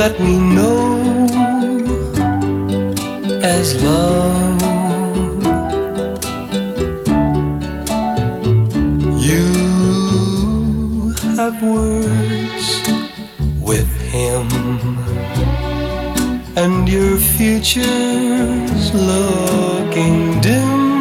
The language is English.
that we know as love. You have words with him, and your future's looking